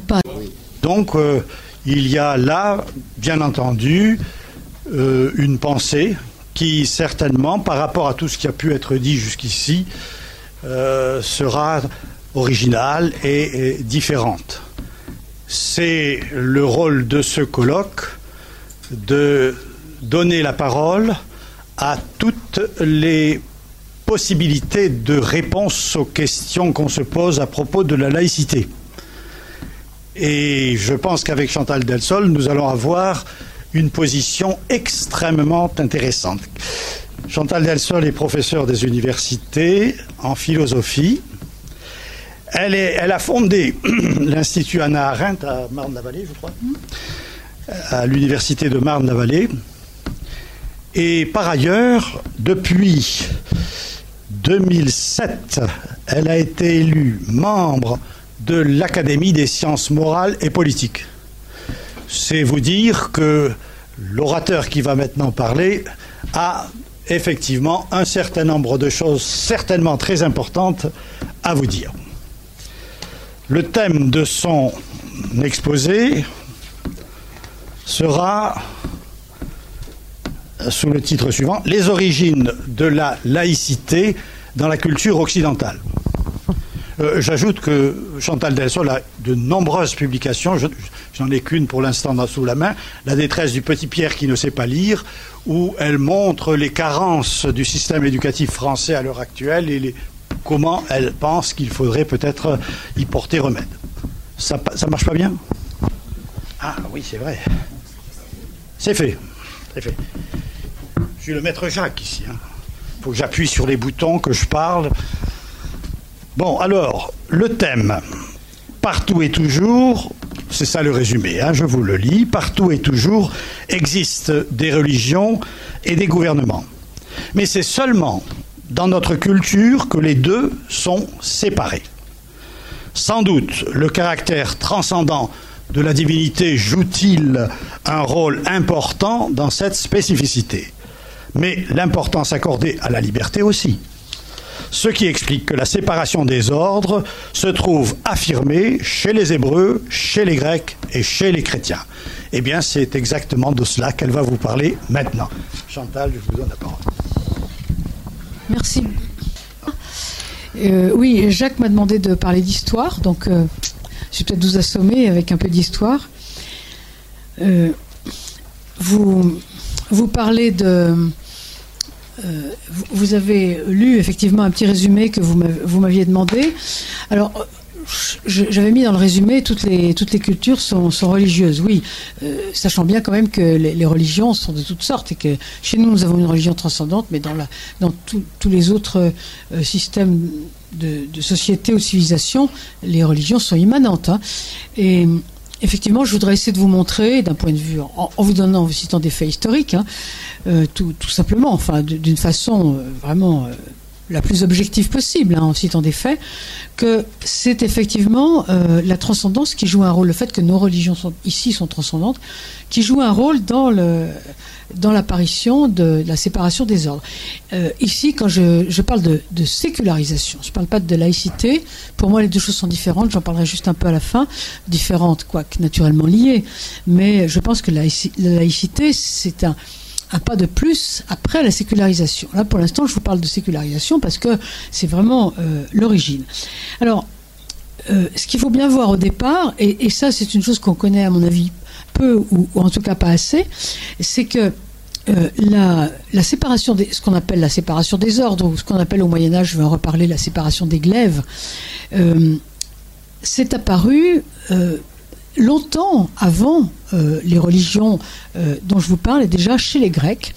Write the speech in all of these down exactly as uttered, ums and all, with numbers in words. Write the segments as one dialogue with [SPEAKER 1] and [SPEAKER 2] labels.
[SPEAKER 1] pas.
[SPEAKER 2] Donc, euh, il y a là, bien entendu, euh, une pensée qui, certainement, par rapport à tout ce qui a pu être dit jusqu'ici, euh, sera originale et, et différente. C'est le rôle de ce colloque de donner la parole à toutes les possibilités de réponse aux questions qu'on se pose à propos de la laïcité. Et je pense qu'avec Chantal Delsol, nous allons avoir une position extrêmement intéressante. Chantal Delsol est professeure des universités en philosophie. Elle, est, elle a fondé l'Institut Hannah Arendt à Marne-la-Vallée, je crois, à l'université de Marne-la-Vallée. Et par ailleurs, depuis deux mille sept, elle a été élue membre de l'Académie des sciences morales et politiques. C'est vous dire que l'orateur qui va maintenant parler a effectivement un certain nombre de choses certainement très importantes à vous dire. Le thème de son exposé sera, sous le titre suivant, « Les origines de la laïcité dans la culture occidentale ». Euh, J'ajoute que Chantal Delsol a de nombreuses publications, je n'en ai qu'une pour l'instant sous la main, La détresse du petit Pierre qui ne sait pas lire, où elle montre les carences du système éducatif français à l'heure actuelle et les, comment elle pense qu'il faudrait peut-être y porter remède. Ça, ça marche pas bien? Ah oui, c'est vrai. C'est fait. C'est fait. Je suis le maître Jacques ici. Il hein. faut que j'appuie sur les boutons, que je parle. Bon, alors, le thème, partout et toujours, c'est ça le résumé, hein, je vous le lis, partout et toujours existent des religions et des gouvernements. Mais c'est seulement dans notre culture que les deux sont séparés. Sans doute, le caractère transcendant de la divinité joue-t-il un rôle important dans cette spécificité. Mais l'importance accordée à la liberté aussi. Ce qui explique que la séparation des ordres se trouve affirmée chez les Hébreux, chez les Grecs et chez les chrétiens. Eh bien, c'est exactement de cela qu'elle va vous parler maintenant. Chantal, je vous donne la parole.
[SPEAKER 1] Merci. Euh, oui, Jacques m'a demandé de parler d'histoire, donc euh, je vais peut-être vous assommer avec un peu d'histoire. Euh, vous, vous parlez de... Euh, vous avez lu effectivement un petit résumé que vous m'aviez demandé. Alors, j'avais mis dans le résumé toutes les, toutes les cultures sont, sont religieuses, oui, euh, sachant bien quand même que les, les religions sont de toutes sortes et que chez nous, nous avons une religion transcendante, mais dans, la, dans tout, tous les autres euh, systèmes de, de société ou de civilisation, les religions sont immanentes. Hein. Et effectivement, je voudrais essayer de vous montrer, d'un point de vue, en, en vous donnant, en vous citant des faits historiques, hein, euh, tout, tout simplement, enfin, d'une façon euh, vraiment euh, la plus objective possible, hein, en citant des faits, que c'est effectivement euh, la transcendance qui joue un rôle, le fait que nos religions sont, ici sont transcendantes, qui joue un rôle dans le dans l'apparition de, de la séparation des ordres. Euh, ici, quand je, je parle de, de sécularisation, je ne parle pas de laïcité. Pour moi, les deux choses sont différentes. J'en parlerai juste un peu à la fin. Différentes, quoique naturellement liées. Mais je pense que la, la laïcité, c'est un, un pas de plus après la sécularisation. Là, pour l'instant, je vous parle de sécularisation parce que c'est vraiment euh, l'origine. Alors, euh, ce qu'il faut bien voir au départ, et, et ça, c'est une chose qu'on connaît, à mon avis, peu ou, ou en tout cas pas assez, c'est que euh, la, la séparation des, ce qu'on appelle la séparation des ordres, ou ce qu'on appelle au Moyen-Âge, je vais en reparler, la séparation des glaives, euh, c'est apparu euh, longtemps avant euh, les religions euh, dont je vous parle, et déjà chez les Grecs.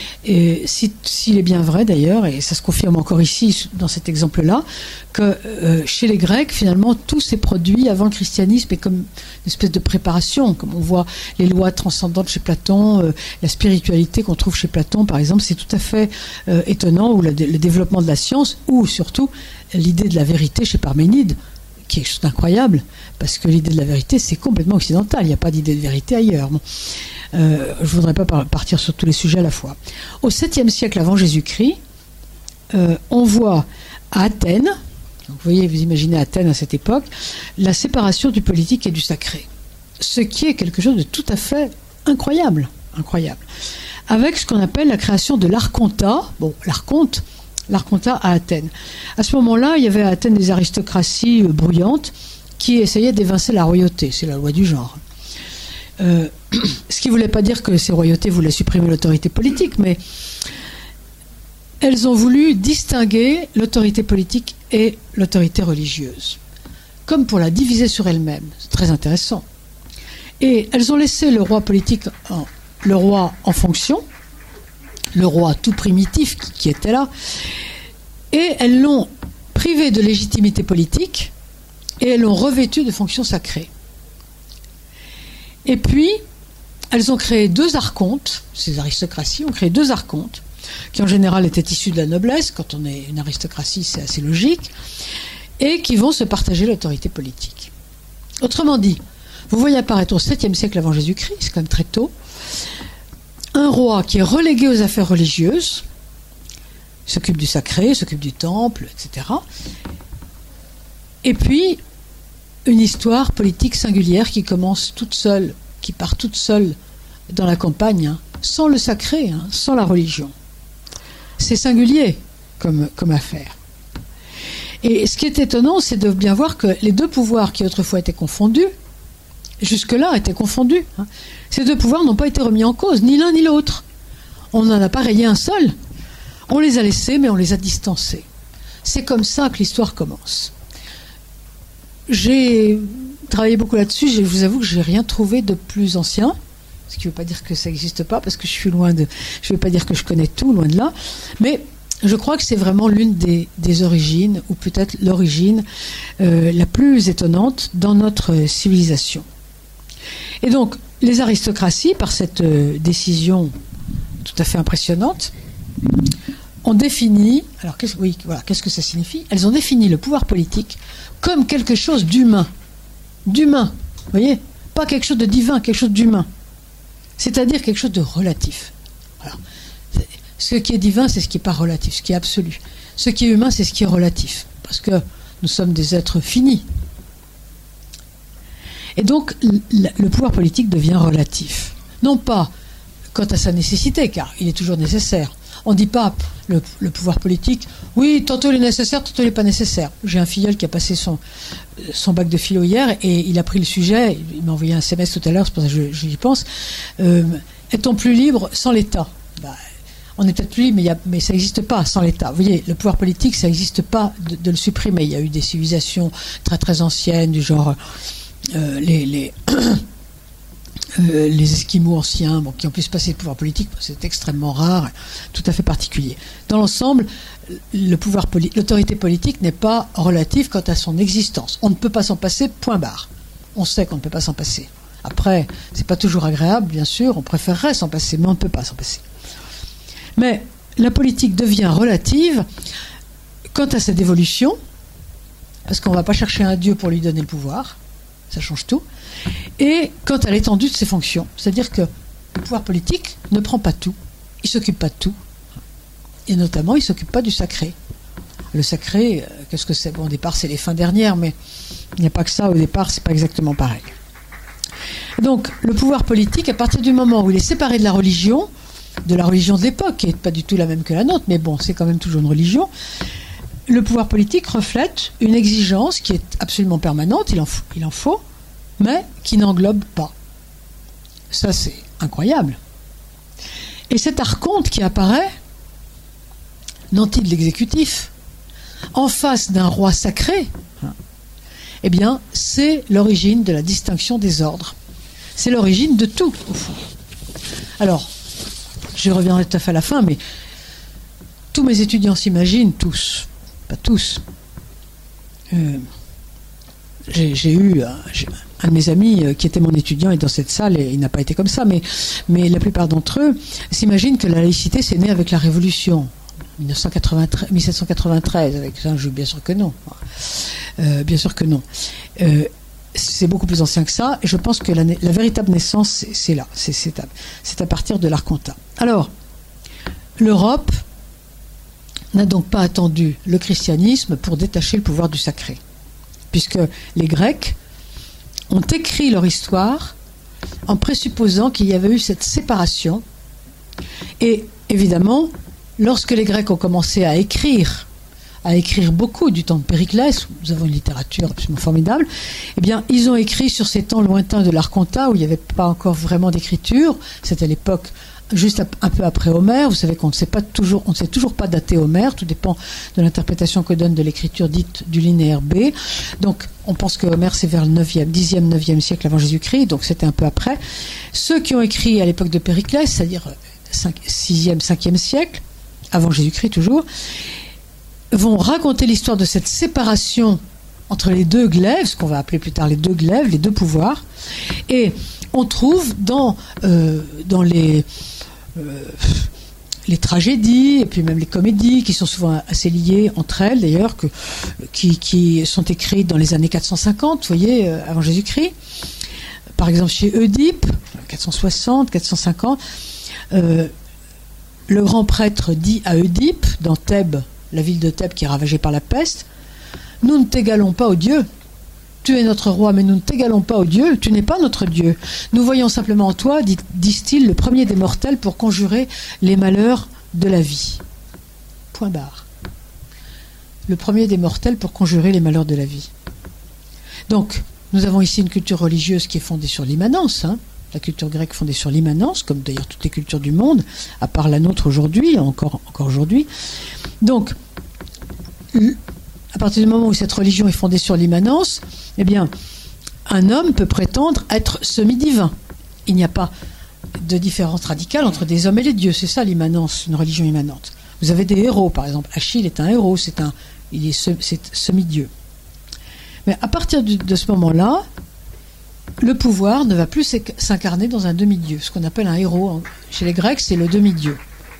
[SPEAKER 1] Et s'il si, est bien vrai d'ailleurs, et ça se confirme encore ici dans cet exemple-là, que euh, chez les Grecs, finalement, tout s'est produit avant le christianisme, et comme une espèce de préparation, comme on voit les lois transcendantes chez Platon, euh, la spiritualité qu'on trouve chez Platon, par exemple, c'est tout à fait euh, étonnant, ou le, le développement de la science, ou surtout l'idée de la vérité chez Parménide, qui est juste incroyable, parce que l'idée de la vérité, c'est complètement occidental, il n'y a pas d'idée de vérité ailleurs. Bon. Euh, je ne voudrais pas par partir sur tous les sujets à la fois. Au septième siècle avant Jésus-Christ, euh, on voit à Athènes, Donc, vous voyez, vous imaginez Athènes à cette époque, la séparation du politique et du sacré. Ce qui est quelque chose de tout à fait incroyable, incroyable. Avec ce qu'on appelle la création de l'archontat, bon, l'archonte, l'archontat à Athènes. À ce moment-là, il y avait à Athènes des aristocraties euh, brouillantes qui essayaient d'évincer la royauté, c'est la loi du genre. Euh, ce qui ne voulait pas dire que ces royautés voulaient supprimer l'autorité politique, mais elles ont voulu distinguer l'autorité politique et l'autorité religieuse, comme pour la diviser sur elle-même. C'est très intéressant. Et elles ont laissé le roi politique, en, le roi en fonction, le roi tout primitif qui, qui était là, et elles l'ont privé de légitimité politique et elles l'ont revêtu de fonctions sacrées. Et puis, elles ont créé deux archontes, ces aristocraties ont créé deux archontes, qui en général étaient issus de la noblesse, quand on est une aristocratie c'est assez logique, et qui vont se partager l'autorité politique. Autrement dit, vous voyez apparaître au septième siècle avant Jésus-Christ, c'est quand même très tôt, un roi qui est relégué aux affaires religieuses, s'occupe du sacré, s'occupe du temple, et cetera. Et puis, une histoire politique singulière qui commence toute seule, qui part toute seule dans la campagne, hein, sans le sacré, hein, sans la religion. C'est singulier comme, comme affaire. Et ce qui est étonnant, c'est de bien voir que les deux pouvoirs qui autrefois étaient confondus, jusque-là étaient confondus, hein, ces deux pouvoirs n'ont pas été remis en cause, ni l'un ni l'autre. On n'en a pas rayé un seul. On les a laissés, mais on les a distancés. C'est comme ça que l'histoire commence. J'ai travaillé beaucoup là-dessus, je vous avoue que je n'ai rien trouvé de plus ancien, ce qui ne veut pas dire que ça n'existe pas, parce que je suis loin de... Je ne veux pas dire que je connais tout, loin de là, mais je crois que c'est vraiment l'une des, des origines, ou peut-être l'origine euh, la plus étonnante dans notre civilisation. Et donc, les aristocraties, par cette euh, décision tout à fait impressionnante, ont défini, alors qu'est-ce, oui, voilà, qu'est-ce que ça signifie ? Elles ont défini le pouvoir politique comme quelque chose d'humain. D'humain, vous voyez ? Pas quelque chose de divin, quelque chose d'humain. C'est-à-dire quelque chose de relatif. Alors, ce qui est divin, c'est ce qui n'est pas relatif, ce qui est absolu. Ce qui est humain, c'est ce qui est relatif. Parce que nous sommes des êtres finis. Et donc, le pouvoir politique devient relatif. Non pas quant à sa nécessité, car il est toujours nécessaire. On ne dit pas le, le pouvoir politique, oui, tantôt il est nécessaire, tantôt il n'est pas nécessaire. J'ai un filleul qui a passé son, son bac de philo hier et il a pris le sujet, il m'a envoyé un S M S tout à l'heure, c'est pour ça que j'y pense. Euh, est-on plus libre sans l'État ? Bah, on est peut-être plus libre, mais, y a, mais ça n'existe pas sans l'État. Vous voyez, le pouvoir politique, ça n'existe pas de, de le supprimer. Il y a eu des civilisations très très anciennes, du genre euh, les... les Euh, les Esquimaux anciens, bon, qui ont pu se passer le pouvoir politique, c'est extrêmement rare, tout à fait particulier. Dans l'ensemble, le pouvoir poli- l'autorité politique n'est pas relative quant à son existence. On ne peut pas s'en passer, point barre. On sait qu'on ne peut pas s'en passer. Après, c'est pas toujours agréable, bien sûr, on préférerait s'en passer, mais on ne peut pas s'en passer. Mais la politique devient relative quant à sa dévolution, parce qu'on ne va pas chercher un dieu pour lui donner le pouvoir, ça change tout. Et quant à l'étendue de ses fonctions, c'est-à-dire que le pouvoir politique ne prend pas tout, il ne s'occupe pas de tout, et notamment il ne s'occupe pas du sacré. Le sacré, euh, qu'est-ce que c'est ? Bon, au départ c'est les fins dernières, mais il n'y a pas que ça, au départ c'est pas exactement pareil. Donc le pouvoir politique, à partir du moment où il est séparé de la religion, de la religion de l'époque, qui n'est pas du tout la même que la nôtre, mais bon, c'est quand même toujours une religion, le pouvoir politique reflète une exigence qui est absolument permanente, il en faut, il en faut mais qui n'englobe pas. Ça, c'est incroyable. Et cet archonte qui apparaît, nanti de l'exécutif, en face d'un roi sacré, eh bien, c'est l'origine de la distinction des ordres. C'est l'origine de tout, au fond. Alors, je reviendrai tout à fait à la fin, mais tous mes étudiants s'imaginent, tous, pas tous, euh, j'ai, j'ai eu... J'ai, un de mes amis qui était mon étudiant est dans cette salle et il n'a pas été comme ça, mais, mais la plupart d'entre eux s'imaginent que la laïcité c'est né avec la Révolution mille sept cent quatre-vingt-treize, avec ça, je bien sûr que non. Euh, bien sûr que non. Euh, c'est beaucoup plus ancien que ça, et je pense que la, la véritable naissance, c'est, c'est là, c'est, c'est, à, c'est à partir de l'Archontat. Alors, l'Europe n'a donc pas attendu le christianisme pour détacher le pouvoir du sacré, puisque les Grecs ont écrit leur histoire en présupposant qu'il y avait eu cette séparation. Et évidemment, lorsque les Grecs ont commencé à écrire, à écrire beaucoup du temps de Périclès, nous avons une littérature absolument formidable, eh bien, ils ont écrit sur ces temps lointains de l'Arconta, où il n'y avait pas encore vraiment d'écriture. C'était l'époque juste un peu après Homère. Vous savez qu'on ne sait pas toujours, on ne sait toujours pas dater Homère, tout dépend de l'interprétation que donne de l'écriture dite du linéaire B. Donc, on pense que Homère, c'est vers le neuvième, dixième, neuvième siècle avant Jésus-Christ, donc c'était un peu après. Ceux qui ont écrit à l'époque de Périclès, c'est-à-dire sixième, cinquième siècle, avant Jésus-Christ toujours, vont raconter l'histoire de cette séparation entre les deux glaives, ce qu'on va appeler plus tard les deux glaives, les deux pouvoirs. Et on trouve dans, euh, dans les, euh, les tragédies, et puis même les comédies, qui sont souvent assez liées entre elles d'ailleurs, que, qui, qui sont écrites dans les années quatre cent cinquante, vous voyez, euh, avant Jésus-Christ. Par exemple chez Oedipe, quatre cent soixante, quatre cent cinquante, euh, le grand prêtre dit à Oedipe, dans Thèbes, la ville de Thèbes qui est ravagée par la peste, « Nous ne t'égalons pas au Dieu. Tu es notre roi, mais nous ne t'égalons pas au Dieu. Tu n'es pas notre Dieu. Nous voyons simplement en toi, dit, disent-ils, le premier des mortels pour conjurer les malheurs de la vie. » Point barre. Le premier des mortels pour conjurer les malheurs de la vie. Donc, nous avons ici une culture religieuse qui est fondée sur l'immanence, hein. La culture grecque fondée sur l'immanence, comme d'ailleurs toutes les cultures du monde, à part la nôtre aujourd'hui, encore, encore aujourd'hui. Donc, à partir du moment où cette religion est fondée sur l'immanence, eh bien, un homme peut prétendre être semi-divin. Il n'y a pas de différence radicale entre des hommes et les dieux. C'est ça l'immanence, une religion immanente. Vous avez des héros, par exemple. Achille est un héros, c'est un, il est, c'est semi-dieu. Mais à partir de, de ce moment-là, le pouvoir ne va plus s'incarner dans un demi-dieu. Ce qu'on appelle un héros chez les Grecs, c'est le demi-dieu.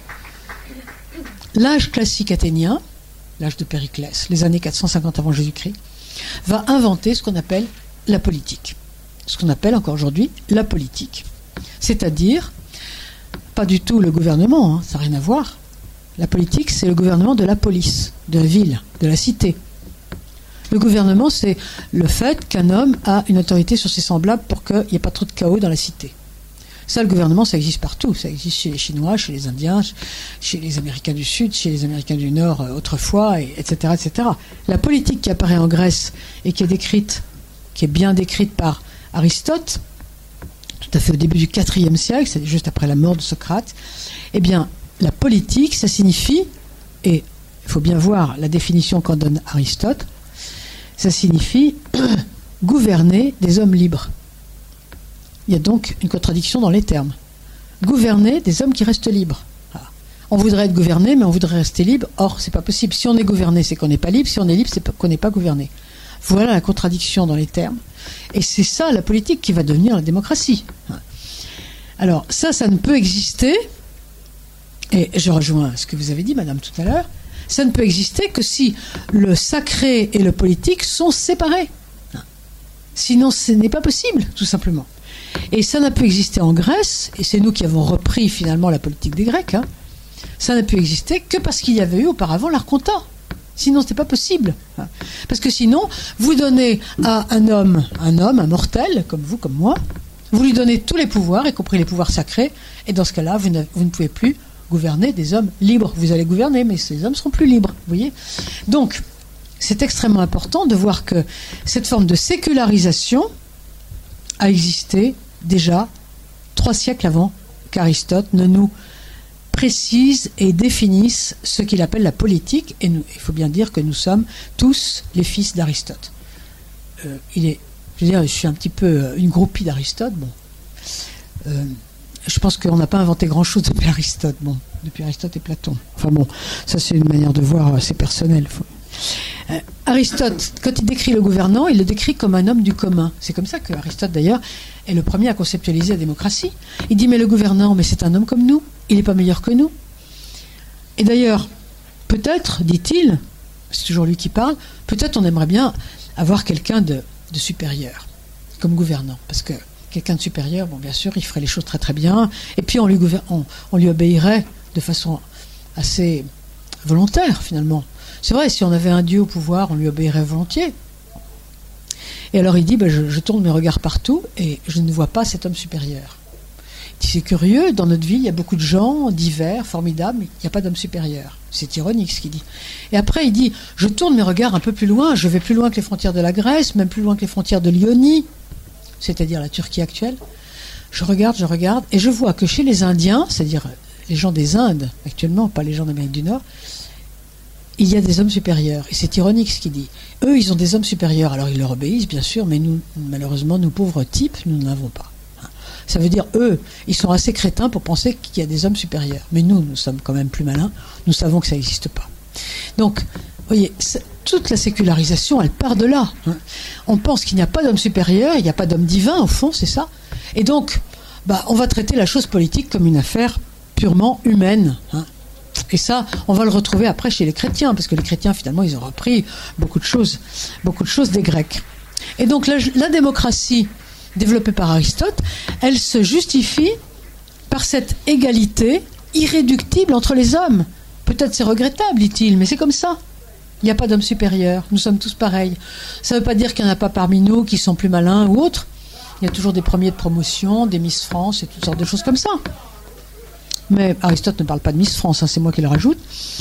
[SPEAKER 1] L'âge classique athénien, l'âge de Périclès, les années quatre cent cinquante avant Jésus-Christ, va inventer ce qu'on appelle la politique. Ce qu'on appelle encore aujourd'hui la politique. C'est-à-dire, pas du tout le gouvernement, hein, ça n'a rien à voir. La politique, c'est le gouvernement de la police, de la ville, de la cité. Le gouvernement, c'est le fait qu'un homme a une autorité sur ses semblables pour qu'il n'y ait pas trop de chaos dans la cité. Ça, le gouvernement, ça existe partout. Ça existe chez les Chinois, chez les Indiens, chez les Américains du Sud, chez les Américains du Nord euh, autrefois, et, etc., et cetera. La politique qui apparaît en Grèce et qui est décrite, qui est bien décrite par Aristote, tout à fait au début du quatrième siècle, c'est juste après la mort de Socrate, eh bien, la politique, ça signifie, et il faut bien voir la définition qu'en donne Aristote, ça signifie gouverner des hommes libres. Il y a donc une contradiction dans les termes. Gouverner des hommes qui restent libres. Voilà. On voudrait être gouverné, mais on voudrait rester libre. Or, c'est pas possible. Si on est gouverné, c'est qu'on n'est pas libre. Si on est libre, c'est qu'on n'est pas gouverné. Voilà la contradiction dans les termes. Et c'est ça la politique qui va devenir la démocratie. Alors, ça, ça ne peut exister, et je rejoins ce que vous avez dit, madame, tout à l'heure, ça ne peut exister que si le sacré et le politique sont séparés. Sinon, ce n'est pas possible, tout simplement. Et ça n'a pu exister en Grèce, et c'est nous qui avons repris finalement la politique des Grecs, hein. Ça n'a pu exister que parce qu'il y avait eu auparavant l'Arconta. Sinon, ce n'est pas possible. Parce que sinon, vous donnez à un homme, un homme, un mortel, comme vous, comme moi, vous lui donnez tous les pouvoirs, y compris les pouvoirs sacrés, et dans ce cas-là, vous ne, vous ne pouvez plus gouverner des hommes libres. Vous allez gouverner, mais ces hommes seront plus libres, vous voyez. Donc, c'est extrêmement important de voir que cette forme de sécularisation a existé déjà trois siècles avant qu'Aristote ne nous précise et définisse ce qu'il appelle la politique. Et nous, il faut bien dire que nous sommes tous les fils d'Aristote. Euh, il est, je veux dire, je suis un petit peu une groupie d'Aristote. Bon. Euh, Je pense qu'on n'a pas inventé grand-chose depuis Aristote. Bon, depuis Aristote et Platon. Enfin bon, ça c'est une manière de voir assez personnelle. Euh, Aristote, quand il décrit le gouvernant, il le décrit comme un homme du commun. C'est comme ça que Aristote, d'ailleurs, est le premier à conceptualiser la démocratie. Il dit, mais le gouvernant, mais c'est un homme comme nous. Il n'est pas meilleur que nous. Et d'ailleurs, peut-être, dit-il, c'est toujours lui qui parle, peut-être on aimerait bien avoir quelqu'un de, de supérieur comme gouvernant. Parce que quelqu'un de supérieur, bon, bien sûr, il ferait les choses très très bien, et puis on lui, on, on lui obéirait de façon assez volontaire, finalement. C'est vrai, si on avait un Dieu au pouvoir, on lui obéirait volontiers. Et alors il dit, ben, je, je tourne mes regards partout et je ne vois pas cet homme supérieur. Il dit, c'est curieux, dans notre ville, il y a beaucoup de gens divers, formidables, mais il n'y a pas d'homme supérieur. C'est ironique ce qu'il dit. Et après, il dit, je tourne mes regards un peu plus loin, je vais plus loin que les frontières de la Grèce, même plus loin que les frontières de l'Ionie, c'est-à-dire la Turquie actuelle. Je regarde, je regarde, et je vois que chez les Indiens, c'est-à-dire les gens des Indes actuellement, pas les gens d'Amérique du Nord, il y a des hommes supérieurs. Et c'est ironique ce qu'il dit. Eux, ils ont des hommes supérieurs. Alors, ils leur obéissent, bien sûr, mais nous, malheureusement, nous pauvres types, nous n'en avons pas. Ça veut dire, eux, ils sont assez crétins pour penser qu'il y a des hommes supérieurs. Mais nous, nous sommes quand même plus malins. Nous savons que ça n'existe pas. Donc, vous voyez, toute la sécularisation, elle part de là. Hein. On pense qu'il n'y a pas d'homme supérieur, il n'y a pas d'homme divin, au fond, c'est ça. Et donc, bah, on va traiter la chose politique comme une affaire purement humaine. Hein. Et ça, on va le retrouver après chez les chrétiens, parce que les chrétiens, finalement, ils ont repris beaucoup de choses, beaucoup de choses des Grecs. Et donc, la, la démocratie développée par Aristote, elle se justifie par cette égalité irréductible entre les hommes. Peut-être c'est regrettable, dit-il, mais c'est comme ça. Il n'y a pas d'homme supérieur, nous sommes tous pareils. Ça ne veut pas dire qu'il n'y en a pas parmi nous qui sont plus malins ou autres. Il y a toujours des premiers de promotion, des Miss France et toutes sortes de choses comme ça. Mais Aristote ne parle pas de Miss France, hein, c'est moi qui le rajoute.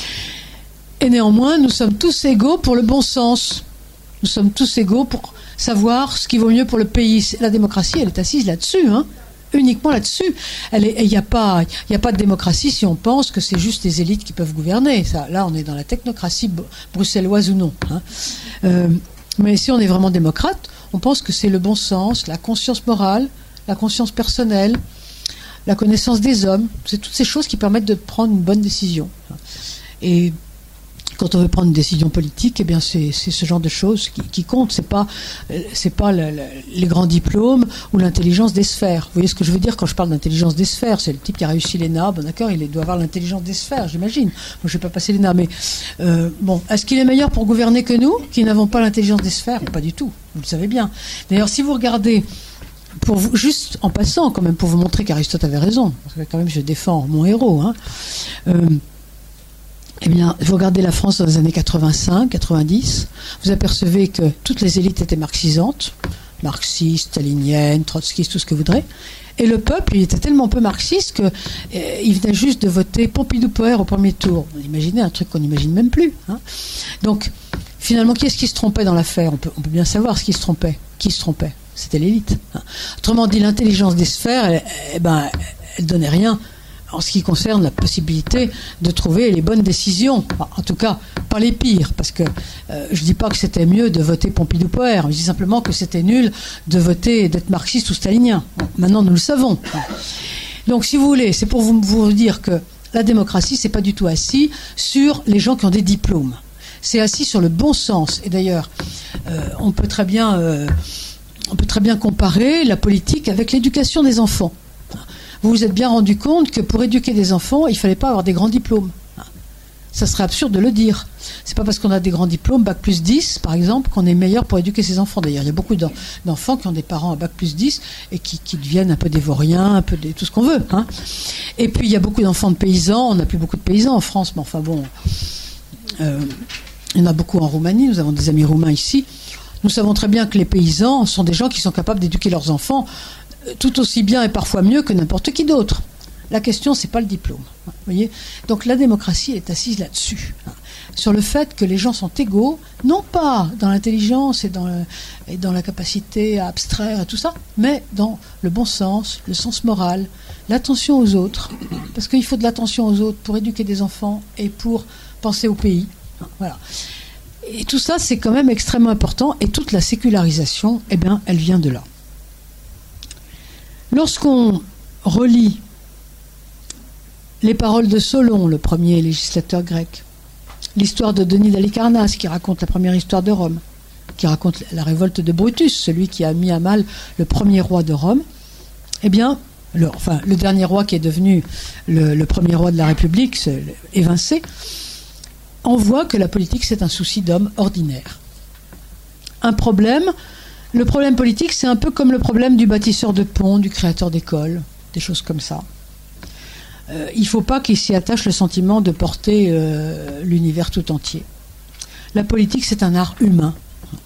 [SPEAKER 1] Et néanmoins, nous sommes tous égaux pour le bon sens. Nous sommes tous égaux pour savoir ce qui vaut mieux pour le pays. La démocratie, elle est assise là-dessus, hein, uniquement là-dessus. Il n'y a pas, y a pas de démocratie si on pense que c'est juste les élites qui peuvent gouverner. Ça, là, on est dans la technocratie bruxelloise ou non. Hein. Euh, mais si on est vraiment démocrate, on pense que c'est le bon sens, la conscience morale, la conscience personnelle, la connaissance des hommes. C'est toutes ces choses qui permettent de prendre une bonne décision. Et quand on veut prendre une décision politique, eh bien c'est, c'est ce genre de choses qui, qui comptent. C'est pas, c'est pas le, le, les grands diplômes ou l'intelligence des sphères. Vous voyez ce que je veux dire quand je parle d'intelligence des sphères? C'est le type qui a réussi l'E N A. Bon d'accord, il doit avoir l'intelligence des sphères, j'imagine. Moi, je vais pas passer l'E N A, mais euh, bon, est-ce qu'il est meilleur pour gouverner que nous, qui n'avons pas l'intelligence des sphères? Pas du tout. Vous le savez bien. D'ailleurs, si vous regardez, pour vous, juste en passant, quand même, pour vous montrer qu'Aristote avait raison, parce que quand même, je défends mon héros. Hein, euh, Eh bien, vous regardez la France dans les années quatre-vingt-cinq, quatre-vingt-dix, vous apercevez que toutes les élites étaient marxisantes, marxistes, staliniennes, trotskistes, tout ce que vous voudrez. Et le peuple, il était tellement peu marxiste qu'il euh, venait juste de voter Pompidou-Poher au premier tour. Vous imaginez un truc qu'on n'imagine même plus. Hein. Donc, finalement, qui est-ce qui se trompait dans l'affaire? on peut, on peut bien savoir ce qui se trompait. Qui se trompait? C'était l'élite. Hein. Autrement dit, l'intelligence des sphères, elle, elle, ben, elle donnait rien en ce qui concerne la possibilité de trouver les bonnes décisions. En tout cas, pas les pires, parce que euh, je ne dis pas que c'était mieux de voter Pompidou-Poher, je dis simplement que c'était nul de voter, d'être marxiste ou stalinien. Bon, maintenant, nous le savons. Donc, si vous voulez, c'est pour vous, vous dire que la démocratie, c'est pas du tout assis sur les gens qui ont des diplômes. C'est assis sur le bon sens. Et d'ailleurs, euh, on peut très bien, euh, on peut très bien comparer la politique avec l'éducation des enfants. Vous vous êtes bien rendu compte que pour éduquer des enfants, il ne fallait pas avoir des grands diplômes. Ça serait absurde de le dire. C'est pas parce qu'on a des grands diplômes, bac plus dix, par exemple, qu'on est meilleur pour éduquer ses enfants. D'ailleurs, il y a beaucoup d'enfants qui ont des parents à bac plus dix et qui, qui deviennent un peu des vauriens, un peu de tout ce qu'on veut. Hein. Et puis, il y a beaucoup d'enfants de paysans. On n'a plus beaucoup de paysans en France, mais enfin bon, euh, il y en a beaucoup en Roumanie. Nous avons des amis roumains ici. Nous savons très bien que les paysans sont des gens qui sont capables d'éduquer leurs enfants tout aussi bien et parfois mieux que n'importe qui d'autre. La question, c'est pas le diplôme. Vous voyez ? Donc la démocratie, elle est assise là-dessus, hein, sur le fait que les gens sont égaux, non pas dans l'intelligence et dans, le, et dans la capacité à abstraire et tout ça, mais dans le bon sens, le sens moral, l'attention aux autres, parce qu'il faut de l'attention aux autres pour éduquer des enfants et pour penser au pays. Hein, voilà. Et tout ça, c'est quand même extrêmement important, et toute la sécularisation, eh bien, elle vient de là. Lorsqu'on relit les paroles de Solon, le premier législateur grec, l'histoire de Denis d'Halicarnasse, qui raconte la première histoire de Rome, qui raconte la révolte de Brutus, celui qui a mis à mal le premier roi de Rome, eh bien, le, enfin, le dernier roi qui est devenu le, le premier roi de la République, évincé, on voit que la politique, c'est un souci d'homme ordinaire. Un problème... Le problème politique, c'est un peu comme le problème du bâtisseur de ponts, du créateur d'écoles, des choses comme ça. euh, il ne faut pas qu'il s'y attache le sentiment de porter euh, l'univers tout entier. La politique, c'est un art humain.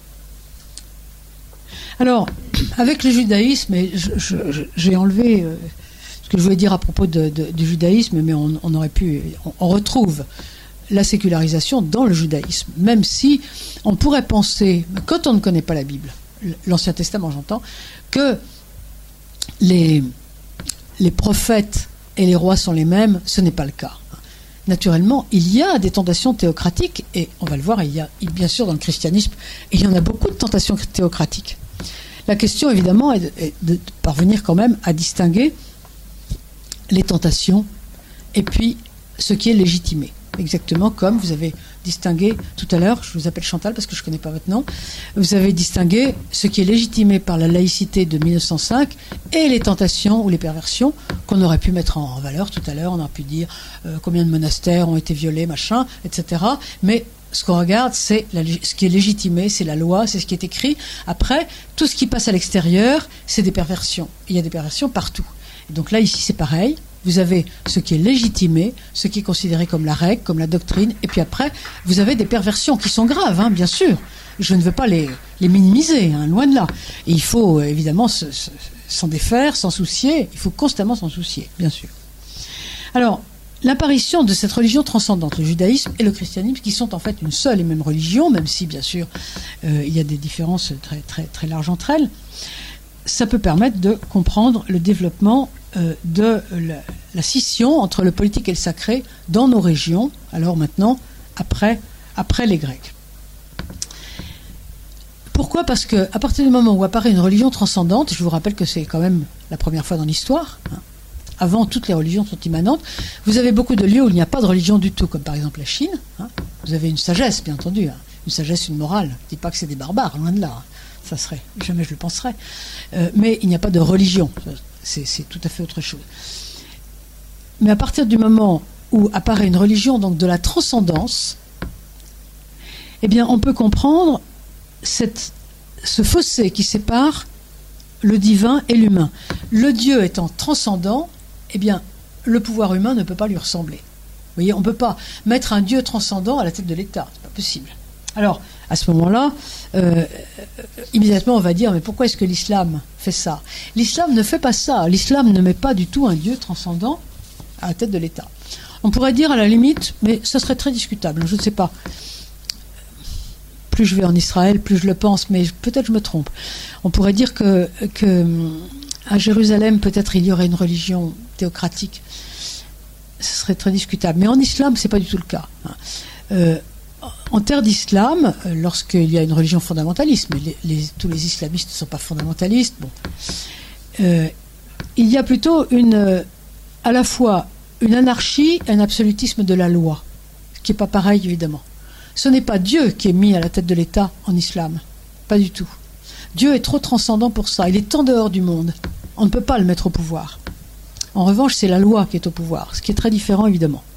[SPEAKER 1] Alors, avec le judaïsme, et je, je, je, j'ai enlevé euh, ce que je voulais dire à propos de, de, du judaïsme, mais on, on aurait pu, on, on retrouve la sécularisation dans le judaïsme, même si on pourrait penser, quand on ne connaît pas la Bible, l'Ancien Testament j'entends, que les, les prophètes et les rois sont les mêmes, ce n'est pas le cas. Naturellement, il y a des tentations théocratiques, et on va le voir, il y a bien sûr dans le christianisme, il y en a beaucoup de tentations théocratiques. La question évidemment est de, est de parvenir quand même à distinguer les tentations et puis ce qui est légitimé. Exactement comme vous avez distingué tout à l'heure, je vous appelle Chantal parce que je ne connais pas votre nom, vous avez distingué ce qui est légitimé par la laïcité de mille neuf cent cinq et les tentations ou les perversions qu'on aurait pu mettre en valeur tout à l'heure. On aurait pu dire euh, combien de monastères ont été violés, machin, et cetera. Mais ce qu'on regarde, c'est la, ce qui est légitimé, c'est la loi, c'est ce qui est écrit. Après, tout ce qui passe à l'extérieur, c'est des perversions. Il y a des perversions partout. Et donc là, ici, c'est pareil. Vous avez ce qui est légitimé, ce qui est considéré comme la règle, comme la doctrine, et puis après, vous avez des perversions qui sont graves, hein, bien sûr. Je ne veux pas les, les minimiser, hein, loin de là. Et il faut euh, évidemment se, se, s'en défaire, s'en soucier, il faut constamment s'en soucier, bien sûr. Alors, l'apparition de cette religion transcendante, le judaïsme et le christianisme, qui sont en fait une seule et même religion, même si, bien sûr, euh, il y a des différences très, très, très larges entre elles, ça peut permettre de comprendre le développement euh, de la, la scission entre le politique et le sacré dans nos régions, alors maintenant, après, après les Grecs. Pourquoi ? Parce qu'à partir du moment où apparaît une religion transcendante, je vous rappelle que c'est quand même la première fois dans l'histoire, hein, avant, toutes les religions sont immanentes. Vous avez beaucoup de lieux où il n'y a pas de religion du tout, comme par exemple la Chine. Hein. Vous avez une sagesse, bien entendu, hein. Une sagesse, une morale. Je ne dis pas que c'est des barbares, loin de là. Ça serait, jamais je le penserais. Euh, mais il n'y a pas de religion. C'est, c'est tout à fait autre chose. Mais à partir du moment où apparaît une religion, donc de la transcendance, eh bien, on peut comprendre cette, ce fossé qui sépare le divin et l'humain. Le Dieu étant transcendant, eh bien, le pouvoir humain ne peut pas lui ressembler. Vous voyez, on ne peut pas mettre un Dieu transcendant à la tête de l'État. C'est pas possible. Alors, à ce moment-là, euh, immédiatement, on va dire, mais pourquoi est-ce que l'islam fait ça ? L'islam ne fait pas ça. L'islam ne met pas du tout un Dieu transcendant à la tête de l'État. On pourrait dire, à la limite, mais ça serait très discutable, je ne sais pas. Plus je vais en Israël, plus je le pense, mais peut-être je me trompe. On pourrait dire que, que à Jérusalem, peut-être il y aurait une religion théocratique. Ce serait très discutable. Mais en islam, ce n'est pas du tout le cas. Euh, en terre d'islam, lorsqu'il y a une religion fondamentaliste, mais les, les, tous les islamistes ne sont pas fondamentalistes, bon, euh, il y a plutôt une, à la fois une anarchie et un absolutisme de la loi, ce qui n'est pas pareil, évidemment. Ce n'est pas Dieu qui est mis à la tête de l'État en islam. Pas du tout. Dieu est trop transcendant pour ça. Il est en dehors du monde. On ne peut pas le mettre au pouvoir. En revanche, c'est la loi qui est au pouvoir, ce qui est très différent, évidemment.